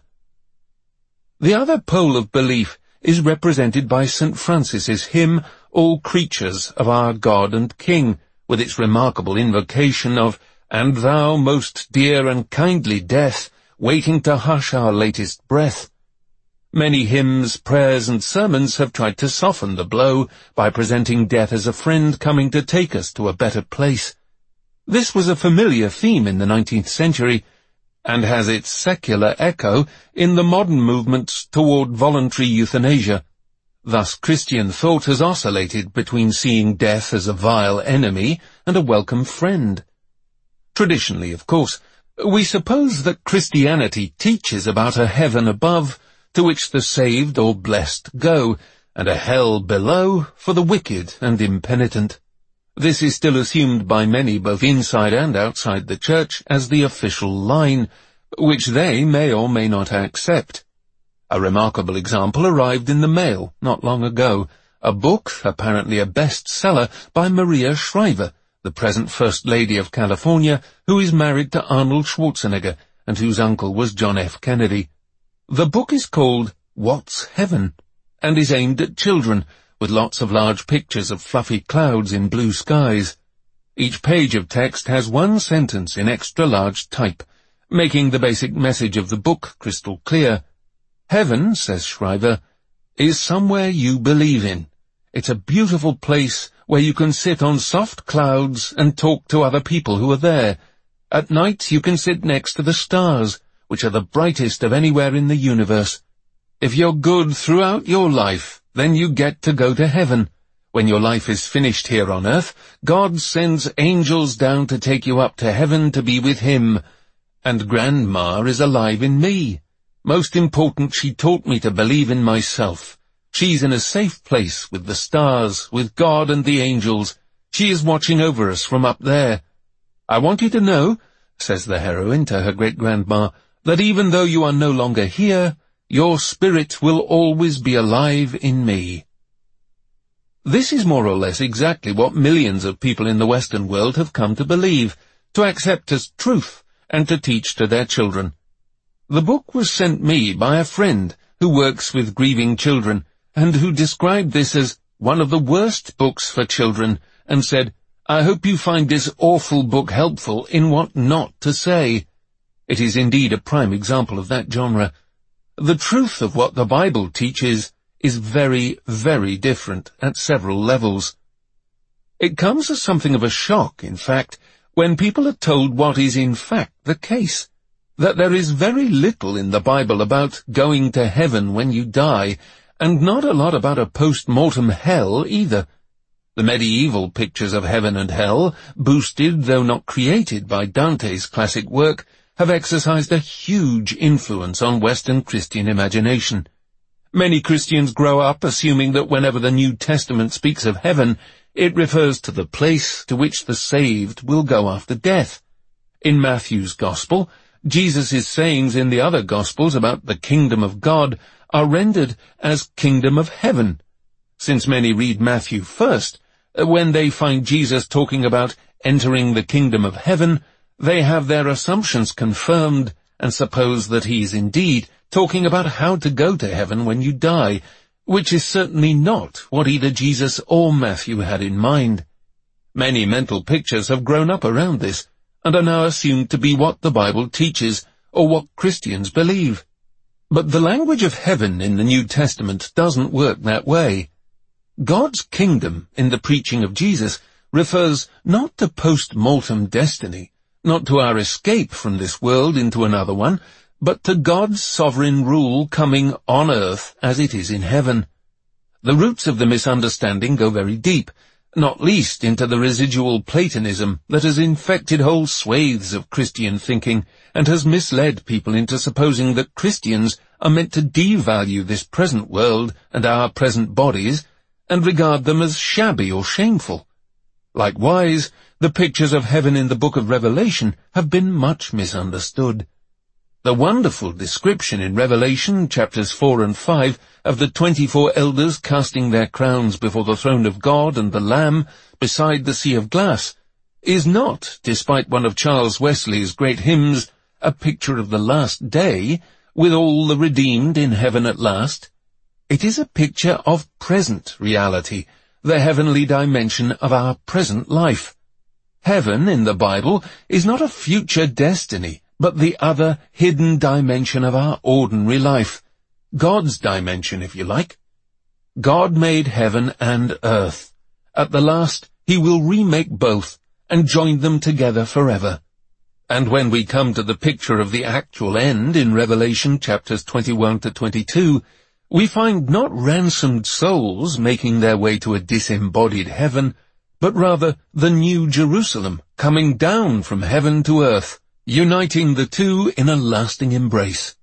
The other pole of belief is represented by St. Francis's hymn, All Creatures of Our God and King, with its remarkable invocation of, And thou, most dear and kindly death, waiting to hush our latest breath. Many hymns, prayers, and sermons have tried to soften the blow by presenting death as a friend coming to take us to a better place. This was a familiar theme in the 19th century, and has its secular echo in the modern movements toward voluntary euthanasia. Thus Christian thought has oscillated between seeing death as a vile enemy and a welcome friend. Traditionally, of course, we suppose that Christianity teaches about a heaven above, to which the saved or blessed go, and a hell below for the wicked and impenitent. This is still assumed by many both inside and outside the Church as the official line, which they may or may not accept. A remarkable example arrived in the mail not long ago, a book, apparently a bestseller, by Maria Shriver, the present First Lady of California, who is married to Arnold Schwarzenegger, and whose uncle was John F. Kennedy. The book is called What's Heaven, and is aimed at children, with lots of large pictures of fluffy clouds in blue skies. Each page of text has one sentence in extra-large type, making the basic message of the book crystal clear. Heaven, says Shriver, is somewhere you believe in. It's a beautiful place where you can sit on soft clouds and talk to other people who are there. At night you can sit next to the stars, which are the brightest of anywhere in the universe. If you're good throughout your life, then you get to go to heaven. When your life is finished here on earth, God sends angels down to take you up to heaven to be with him. And Grandma is alive in me. Most important, she taught me to believe in myself. She's in a safe place with the stars, with God and the angels. She is watching over us from up there. I want you to know, says the heroine to her great-grandma, that even though you are no longer here, your spirit will always be alive in me. This is more or less exactly what millions of people in the Western world have come to believe, to accept as truth, and to teach to their children. The book was sent me by a friend who works with grieving children, and who described this as one of the worst books for children, and said, I hope you find this awful book helpful in what not to say. It is indeed a prime example of that genre. The truth of what the Bible teaches is very, very different at several levels. It comes as something of a shock, in fact, when people are told what is in fact the case, that there is very little in the Bible about going to heaven when you die, and not a lot about a post-mortem hell either. The medieval pictures of heaven and hell, boosted though not created by Dante's classic work, have exercised a huge influence on Western Christian imagination. Many Christians grow up assuming that whenever the New Testament speaks of heaven, it refers to the place to which the saved will go after death. In Matthew's Gospel, Jesus' sayings in the other Gospels about the kingdom of God are rendered as kingdom of heaven. Since many read Matthew first, when they find Jesus talking about entering the kingdom of heaven, they have their assumptions confirmed and suppose that he is indeed talking about how to go to heaven when you die, which is certainly not what either Jesus or Matthew had in mind. Many mental pictures have grown up around this, and are now assumed to be what the Bible teaches, or what Christians believe. But the language of heaven in the New Testament doesn't work that way. God's kingdom in the preaching of Jesus refers not to post-mortem destiny, not to our escape from this world into another one, but to God's sovereign rule coming on earth as it is in heaven. The roots of the misunderstanding go very deep, not least into the residual Platonism that has infected whole swathes of Christian thinking and has misled people into supposing that Christians are meant to devalue this present world and our present bodies and regard them as shabby or shameful. Likewise, the pictures of heaven in the book of Revelation have been much misunderstood. The wonderful description in Revelation chapters 4 and 5 of the 24 elders casting their crowns before the throne of God and the Lamb beside the sea of glass is not, despite one of Charles Wesley's great hymns, a picture of the last day with all the redeemed in heaven at last. It is a picture of present reality, the heavenly dimension of our present life. Heaven in the Bible is not a future destiny, but the other hidden dimension of our ordinary life. God's dimension, if you like. God made heaven and earth. At the last, he will remake both and join them together forever. And when we come to the picture of the actual end in Revelation chapters 21 to 22, we find not ransomed souls making their way to a disembodied heaven, but rather the New Jerusalem coming down from heaven to earth, uniting the two in a lasting embrace.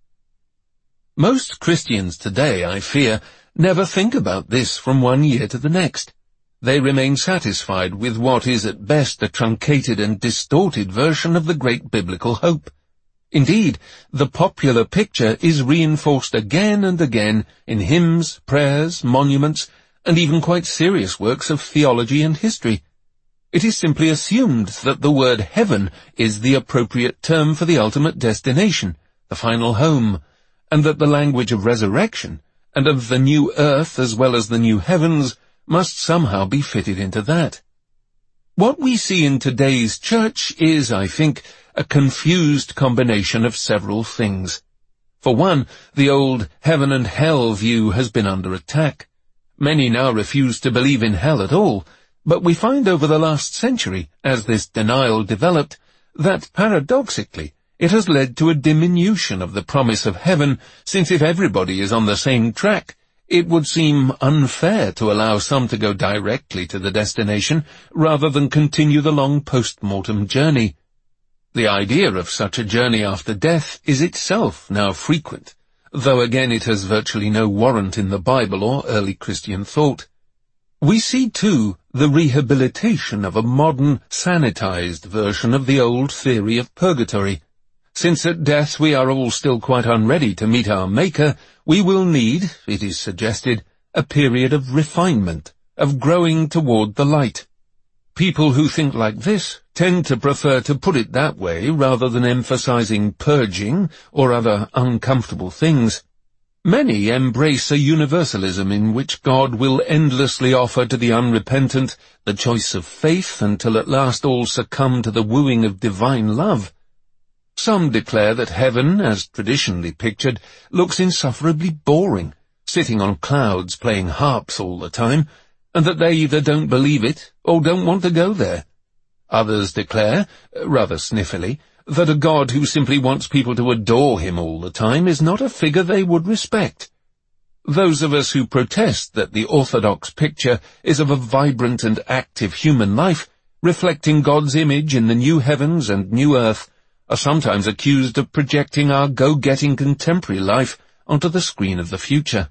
Most Christians today, I fear, never think about this from one year to the next. They remain satisfied with what is at best a truncated and distorted version of the great biblical hope. Indeed, the popular picture is reinforced again and again in hymns, prayers, monuments, and even quite serious works of theology and history. It is simply assumed that the word heaven is the appropriate term for the ultimate destination, the final home, and that the language of resurrection, and of the new earth as well as the new heavens, must somehow be fitted into that. What we see in today's church is, I think, a confused combination of several things. For one, the old heaven and hell view has been under attack. Many now refuse to believe in hell at all, but we find over the last century, as this denial developed, that paradoxically it has led to a diminution of the promise of heaven, since if everybody is on the same track, it would seem unfair to allow some to go directly to the destination rather than continue the long post-mortem journey. The idea of such a journey after death is itself now frequent, though again it has virtually no warrant in the Bible or early Christian thought. We see, too, the rehabilitation of a modern, sanitized version of the old theory of purgatory. Since at death we are all still quite unready to meet our Maker, we will need, it is suggested, a period of refinement, of growing toward the light. People who think like this tend to prefer to put it that way rather than emphasizing purging or other uncomfortable things. Many embrace a universalism in which God will endlessly offer to the unrepentant the choice of faith until at last all succumb to the wooing of divine love. Some declare that heaven, as traditionally pictured, looks insufferably boring, sitting on clouds playing harps all the time, and that they either don't believe it or don't want to go there. Others declare, rather sniffily, that a God who simply wants people to adore him all the time is not a figure they would respect. Those of us who protest that the orthodox picture is of a vibrant and active human life, reflecting God's image in the new heavens and new earth, are sometimes accused of projecting our go-getting contemporary life onto the screen of the future.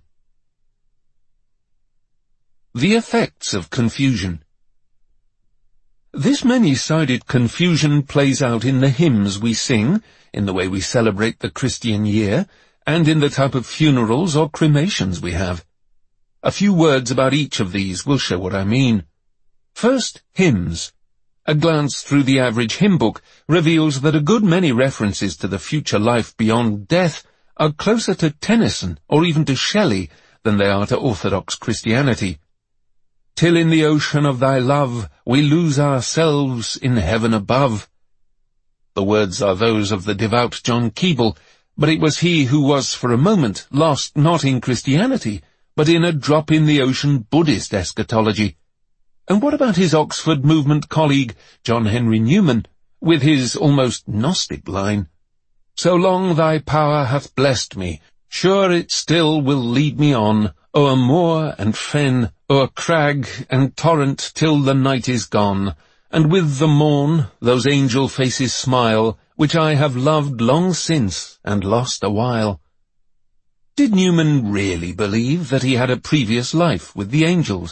The effects of confusion. This many-sided confusion plays out in the hymns we sing, in the way we celebrate the Christian year, and in the type of funerals or cremations we have. A few words about each of these will show what I mean. First, hymns. A glance through the average hymn book reveals that a good many references to the future life beyond death are closer to Tennyson or even to Shelley than they are to Orthodox Christianity. Till in the ocean of thy love we lose ourselves in heaven above. The words are those of the devout John Keble, but it was he who was for a moment lost not in Christianity, but in a drop-in-the-ocean Buddhist eschatology. And what about his Oxford movement colleague, John Henry Newman, with his almost Gnostic line, "So long thy power hath blessed me, sure it still will lead me on, o'er moor and fen, o'er crag and torrent till the night is gone, and with the morn those angel faces smile, which I have loved long since and lost a while." Did Newman really believe that he had a previous life with the angels?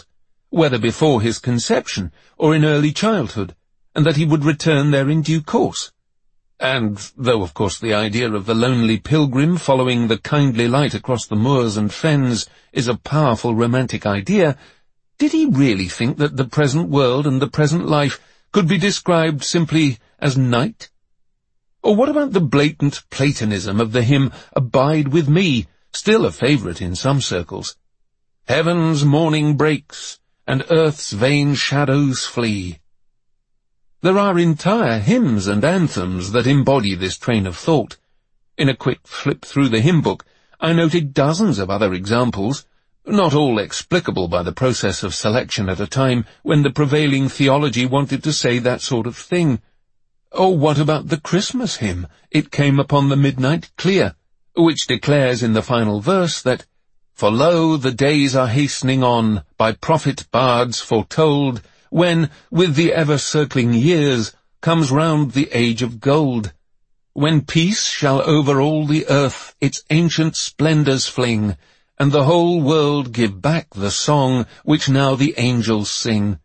whether before his conception or in early childhood, and that he would return there in due course. And though, of course, the idea of the lonely pilgrim following the kindly light across the moors and fens is a powerful romantic idea, did he really think that the present world and the present life could be described simply as night? Or what about the blatant Platonism of the hymn "Abide with Me," still a favourite in some circles? Heaven's morning breaks, and earth's vain shadows flee. There are entire hymns and anthems that embody this train of thought. In a quick flip through the hymn book, I noted dozens of other examples, not all explicable by the process of selection at a time when the prevailing theology wanted to say that sort of thing. Or what about the Christmas hymn, "It Came Upon the Midnight Clear," which declares in the final verse that, "For lo, the days are hastening on, by prophet bards foretold, when, with the ever-circling years, comes round the age of gold. When peace shall over all the earth its ancient splendours fling, and the whole world give back the song which now the angels sing."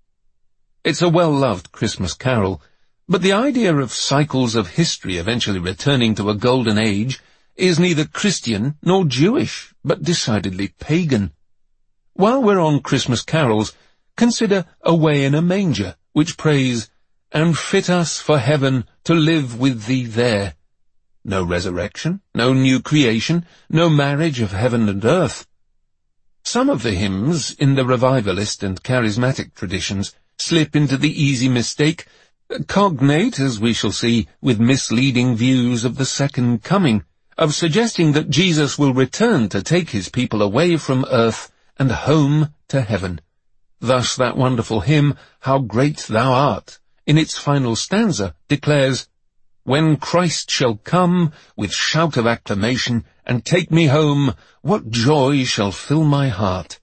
It's a well-loved Christmas carol, but the idea of cycles of history eventually returning to a golden age is neither Christian nor Jewish, but decidedly pagan. While we're on Christmas carols, consider "Away in a Manger," which prays, "And fit us for heaven to live with thee there." No resurrection, no new creation, no marriage of heaven and earth. Some of the hymns in the revivalist and charismatic traditions slip into the easy mistake, cognate, as we shall see, with misleading views of the second coming, of suggesting that Jesus will return to take his people away from earth and home to heaven. Thus that wonderful hymn, "How Great Thou Art," in its final stanza declares, "When Christ shall come with shout of acclamation and take me home, what joy shall fill my heart."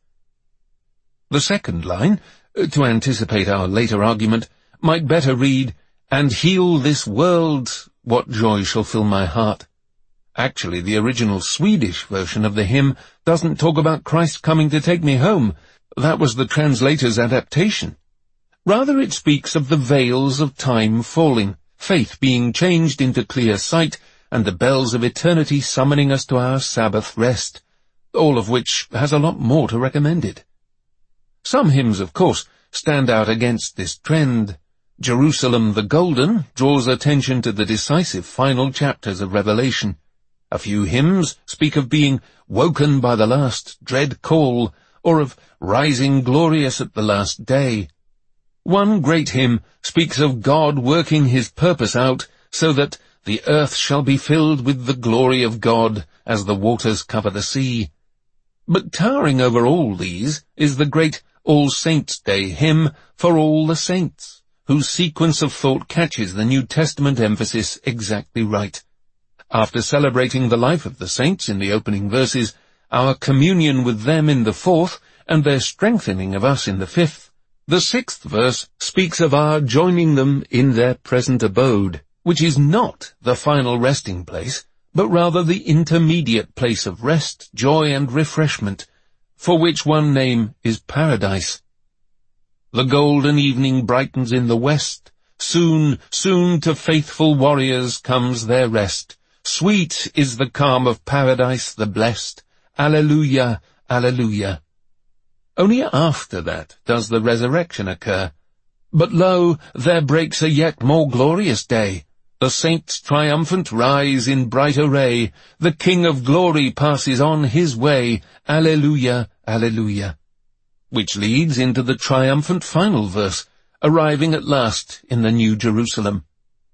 The second line, to anticipate our later argument, might better read, "And heal this world, what joy shall fill my heart." Actually, the original Swedish version of the hymn doesn't talk about Christ coming to take me home. That was the translator's adaptation. Rather, it speaks of the veils of time falling, faith being changed into clear sight, and the bells of eternity summoning us to our Sabbath rest, all of which has a lot more to recommend it. Some hymns, of course, stand out against this trend. "Jerusalem the Golden" draws attention to the decisive final chapters of Revelation. A few hymns speak of being woken by the last dread call, or of rising glorious at the last day. One great hymn speaks of God working his purpose out, so that the earth shall be filled with the glory of God as the waters cover the sea. But towering over all these is the great All Saints' Day hymn for all the saints, whose sequence of thought catches the New Testament emphasis exactly right. After celebrating the life of the saints in the opening verses, our communion with them in the fourth, and their strengthening of us in the fifth, the sixth verse speaks of our joining them in their present abode, which is not the final resting place, but rather the intermediate place of rest, joy, and refreshment, for which one name is paradise. "The golden evening brightens in the west, soon, soon to faithful warriors comes their rest. Sweet is the calm of paradise the blessed. Alleluia, alleluia." Only after that does the resurrection occur. "But lo, there breaks a yet more glorious day. The saints triumphant rise in bright array. The King of glory passes on his way. Alleluia, alleluia." Which leads into the triumphant final verse, arriving at last in the New Jerusalem.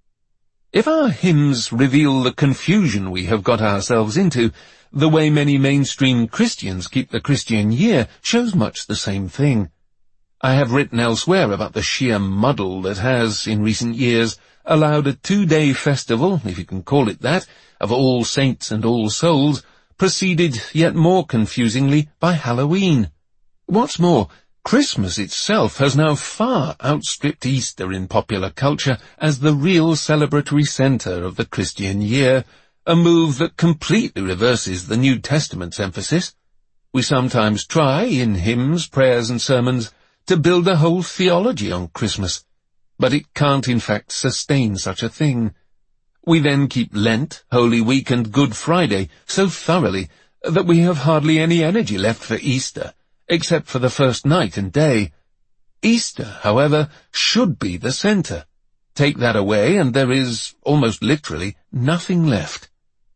If our hymns reveal the confusion we have got ourselves into, the way many mainstream Christians keep the Christian year shows much the same thing. I have written elsewhere about the sheer muddle that has, in recent years, allowed a 2-day festival, if you can call it that, of All Saints and All Souls, preceded yet more confusingly by Halloween. What's more, Christmas itself has now far outstripped Easter in popular culture as the real celebratory center of the Christian year, a move that completely reverses the New Testament's emphasis. We sometimes try, in hymns, prayers, and sermons, to build a whole theology on Christmas, but it can't in fact sustain such a thing. We then keep Lent, Holy Week and Good Friday so thoroughly that we have hardly any energy left for Easter, except for the first night and day. Easter, however, should be the centre. Take that away and there is, almost literally, nothing left.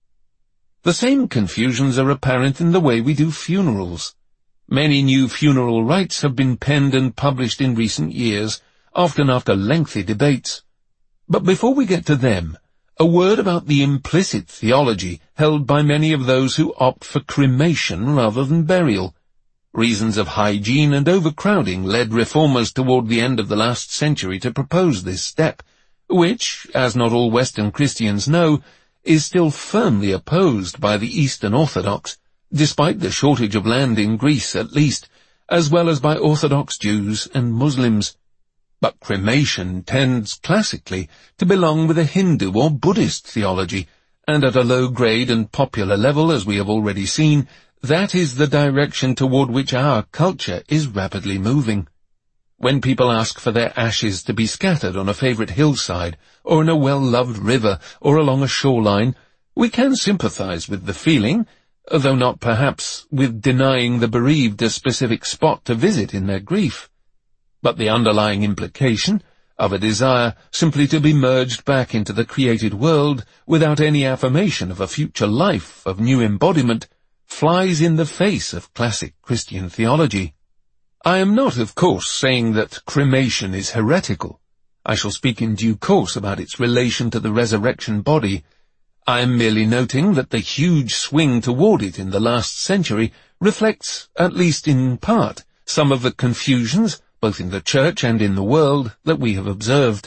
The same confusions are apparent in the way we do funerals. Many new funeral rites have been penned and published in recent years, often after lengthy debates. But before we get to them, a word about the implicit theology held by many of those who opt for cremation rather than burial. Reasons of hygiene and overcrowding led reformers toward the end of the last century to propose this step, which, as not all Western Christians know, is still firmly opposed by the Eastern Orthodox, despite the shortage of land in Greece at least, as well as by Orthodox Jews and Muslims. But cremation tends classically to belong with a Hindu or Buddhist theology, and at a low grade and popular level, as we have already seen, that is the direction toward which our culture is rapidly moving. When people ask for their ashes to be scattered on a favorite hillside, or in a well-loved river, or along a shoreline, we can sympathize with the feeling, though not perhaps with denying the bereaved a specific spot to visit in their grief. But the underlying implication of a desire simply to be merged back into the created world without any affirmation of a future life of new embodiment flies in the face of classic Christian theology. I am not, of course, saying that cremation is heretical. I shall speak in due course about its relation to the resurrection body. I am merely noting that the huge swing toward it in the last century reflects, at least in part, some of the confusions, both in the church and in the world, that we have observed.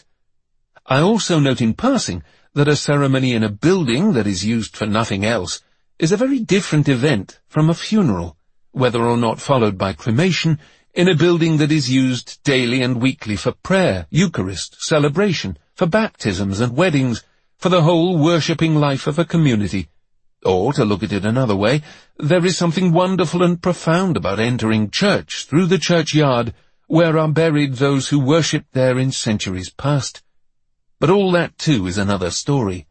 I also note in passing that a ceremony in a building that is used for nothing else is a very different event from a funeral, whether or not followed by cremation, in a building that is used daily and weekly for prayer, Eucharist, celebration, for baptisms and weddings, for the whole worshipping life of a community. Or, to look at it another way, there is something wonderful and profound about entering church through the churchyard, where are buried those who worshipped there in centuries past. But all that too is another story.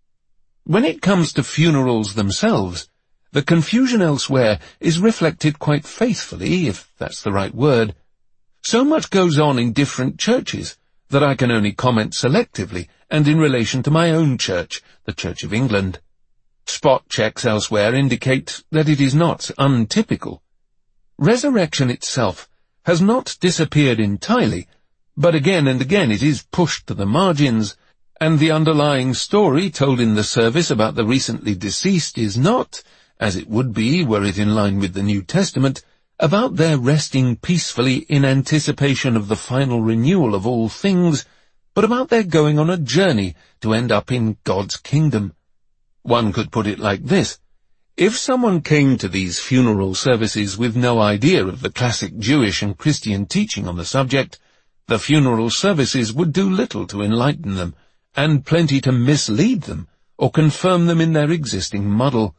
When it comes to funerals themselves, the confusion elsewhere is reflected quite faithfully, if that's the right word. So much goes on in different churches that I can only comment selectively and in relation to my own church, the Church of England. Spot checks elsewhere indicate that it is not untypical. Resurrection itself has not disappeared entirely, but again and again it is pushed to the margins, and the underlying story told in the service about the recently deceased is not, as it would be were it in line with the New Testament, about their resting peacefully in anticipation of the final renewal of all things, but about their going on a journey to end up in God's kingdom. One could put it like this: if someone came to these funeral services with no idea of the classic Jewish and Christian teaching on the subject, the funeral services would do little to enlighten them, and plenty to mislead them, or confirm them in their existing muddle.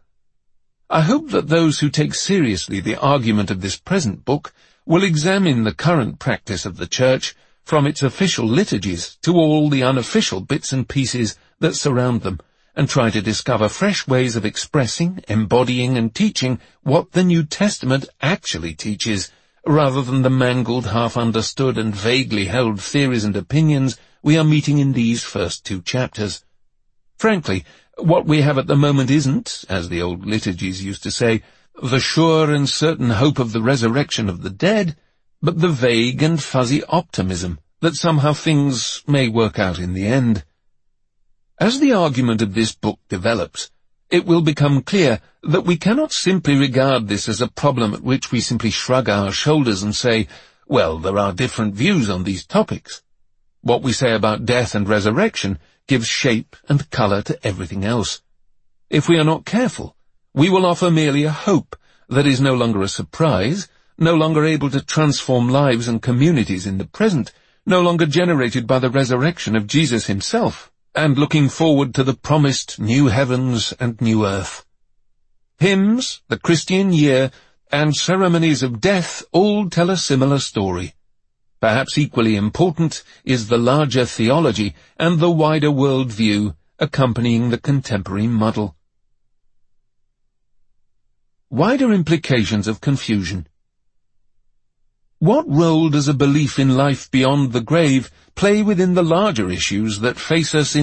I hope that those who take seriously the argument of this present book will examine the current practice of the Church, from its official liturgies to all the unofficial bits and pieces that surround them, and try to discover fresh ways of expressing, embodying and teaching what the New Testament actually teaches, rather than the mangled, half-understood and vaguely held theories and opinions we are meeting in these first 2 chapters. Frankly, what we have at the moment isn't, as the old liturgies used to say, the sure and certain hope of the resurrection of the dead, but the vague and fuzzy optimism that somehow things may work out in the end. As the argument of this book develops, it will become clear that we cannot simply regard this as a problem at which we simply shrug our shoulders and say, well, there are different views on these topics. What we say about death and resurrection gives shape and colour to everything else. If we are not careful, we will offer merely a hope that is no longer a surprise, no longer able to transform lives and communities in the present, no longer generated by the resurrection of Jesus himself, and looking forward to the promised new heavens and new earth. Hymns, the Christian year, and ceremonies of death all tell a similar story. Perhaps equally important is the larger theology and the wider worldview accompanying the contemporary muddle. Wider implications of confusion. What role does a belief in life beyond the grave play within the larger issues that face us in